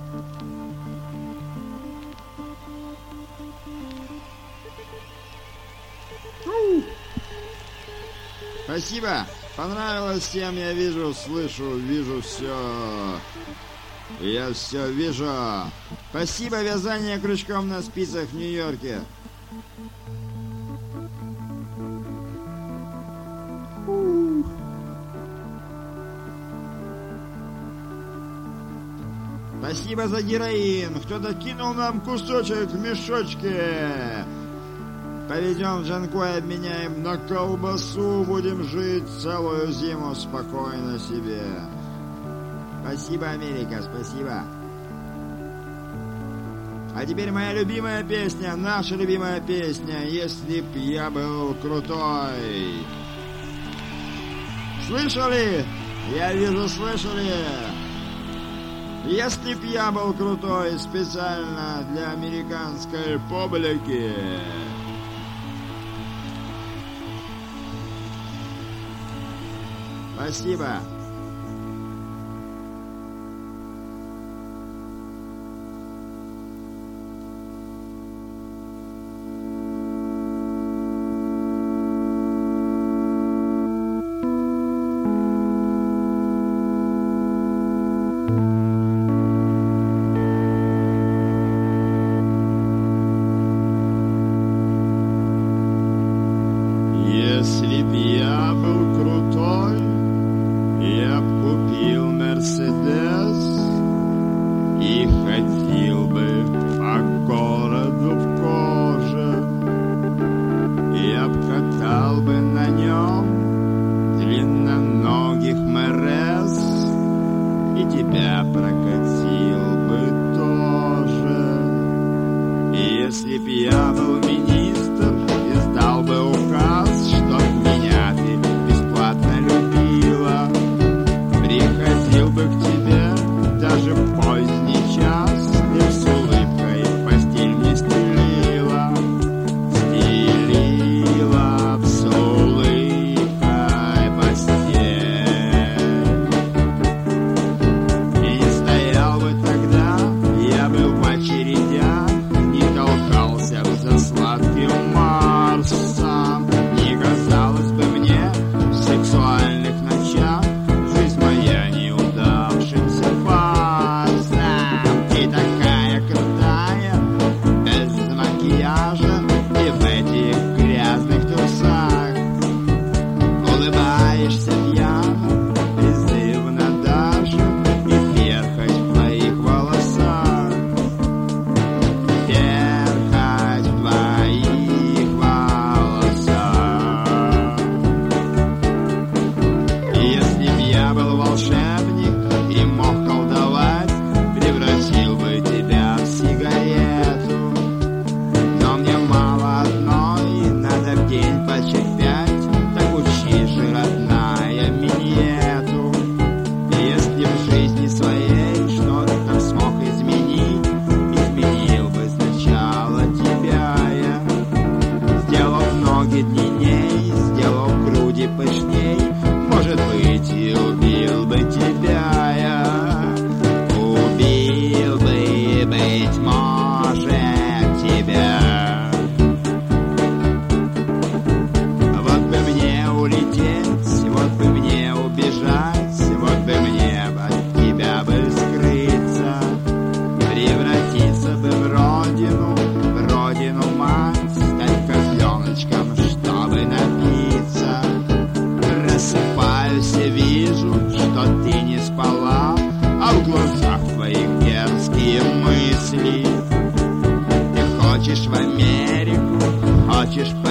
Спасибо. Понравилось всем, я вижу, слышу, вижу все. Я все вижу. Спасибо, вязание крючком на спицах в Нью-Йорке. Спасибо за героин. Кто-то кинул нам кусочек в мешочке. Повезем в Джанкой, обменяем на колбасу. Будем жить целую зиму спокойно себе. Спасибо, Америка, спасибо. А теперь моя любимая песня, наша любимая песня «Если б я был крутой». Слышали? Я вижу, слышали? Если б я был крутой, специально для американской публики. Спасибо. Если б я был крутой, я б купил Мерседес и ходил бы по городу в коже. Я б катал бы на нем длинноногих МРС и тебя прокатил бы тоже. И если б я был министр, издал бы указ, чтоб меня ты бесплатно любила. Приходил бы к тебе даже в поздний час, ты с улыбкой постель мне стелила. Стелила с улыбкой постель. И не стоял бы тогда, я бы в очередях не толкался бы за сладким Марсом. Не казалось бы мне в сексуальных ночах жизнь моя неудавшимся фарсом. Ты такая крутая, без макияжа и в этих грязных трусах. Улыбаешься пьяно, призывно даже, и перхоть в твоих волосах. Перхоть в твоих волосах. Если б я был волшебник и мог колдовать, превратил бы тебя в сигарету. Но мне мало одной, надо в день почти 5, так учи же, родная, миньету. Если в жизни своей что-то смог изменить, изменил бы сначала тебя я. Сделав ноги длинней, сделав груди пышней, может быть, и убил бы тебя я. Убил бы, быть может, тебя. Вот бы мне улететь, вот бы мне убежать, вот бы мне от тебя бы скрыться. Превратиться бы в родину мать, стать козленочком, чтобы напиться. Просыпаюсь и вижу, что ты не спала, а в глазах твоих дерзкие мысли. Ты хочешь в Америку, хочешь